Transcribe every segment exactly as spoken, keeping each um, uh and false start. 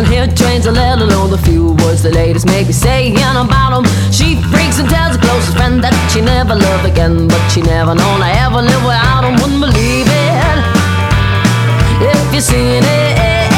hear trains and let alone the few words the ladies make me saying about them. She freaks and tells her closest friend that she never love again, but she never known I ever live without them. Wouldn't believe it if you seen it.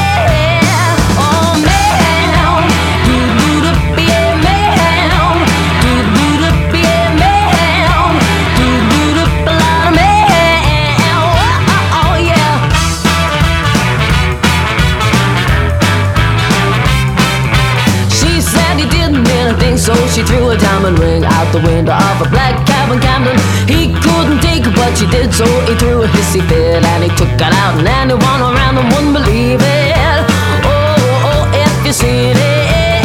So she threw a diamond ring out the window of a black cab in Camden. He couldn't take it, but she did, so he threw a hissy fit and he took it out, and anyone around him wouldn't believe it. Oh, oh, oh, if you seen it.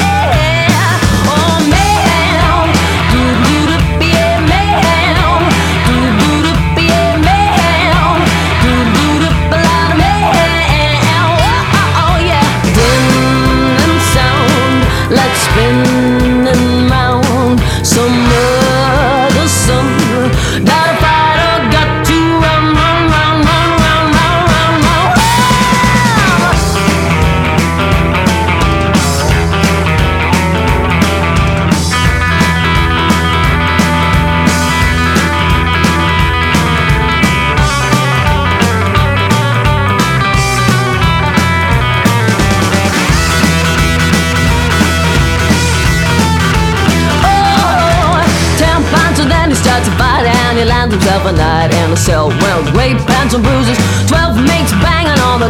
Starts to fight and he lands himself a night in a cell. Well, great pants and bruises, twelve mates banging on the